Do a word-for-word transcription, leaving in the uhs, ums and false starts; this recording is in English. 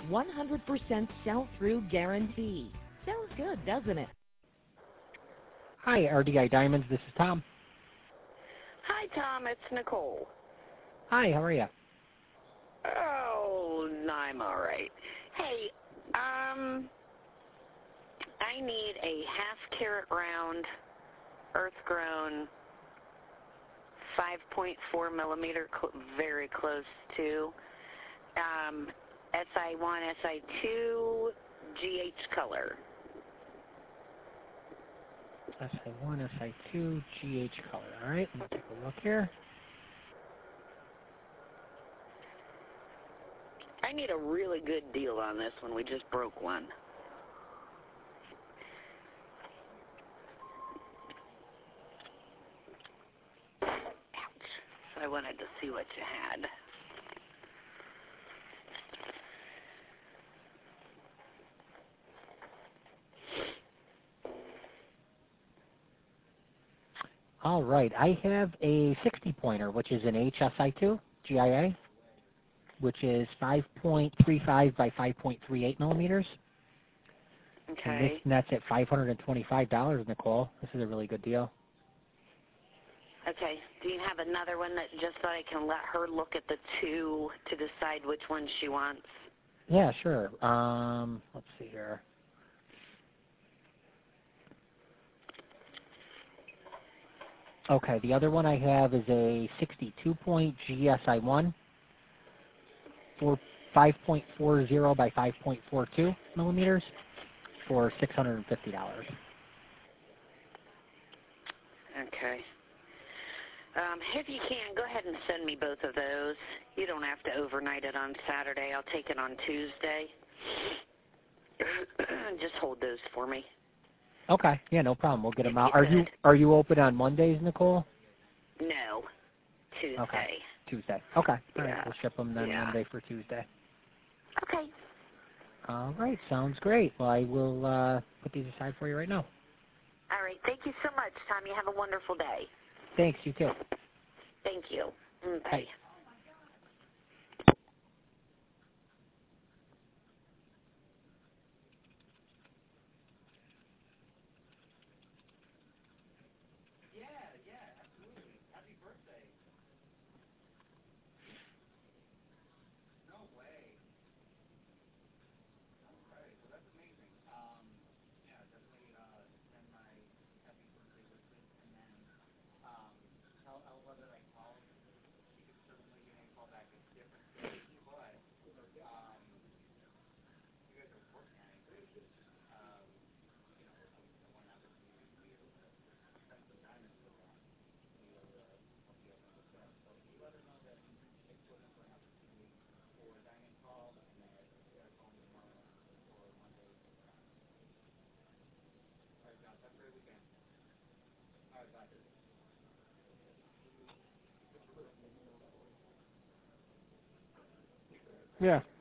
one hundred percent sell-through guarantee. Sounds good, doesn't it? Hi, R D I Diamonds. This is Tom. Hi, Tom. It's Nicole. Hi, how are you? Oh, I'm all right. Hey, um, I need a half carat round, earth-grown, five point four millimeter, cl very close to, um, S I one, S I two, G H color. S I one, S I two, G H color. All right, let me take a look here. I need a really good deal on this one. We just broke one. Ouch. So I wanted to see what you had. All right, I have a sixty pointer, which is an H S I two G I A, which is five point three five by five point three eight millimeters. Okay. And this nets at five hundred twenty-five dollars, Nicole. This is a really good deal. Okay. Do you have another one that just so I can let her look at the two to decide which one she wants? Yeah, sure. Um, let's see here. Okay, the other one I have is a sixty-two point G S I one for five point four zero by five point four two millimeters for six hundred fifty dollars. Okay. Um, if you can, go ahead and send me both of those. You don't have to overnight it on Saturday. I'll take it on Tuesday. Just hold those for me. Okay, yeah, no problem. We'll get them If out. you Are you could. are you open on Mondays, Nicole? No. Tuesday. Okay, Tuesday. Okay, all Yeah. right. We'll ship them then Yeah. Monday for Tuesday. Okay. All right, sounds great. Well, I will uh, put these aside for you right now. All right. Thank you so much, Tom. You have a wonderful day. Thanks, you too. Thank you. Mm, Bye. Bye. Yeah.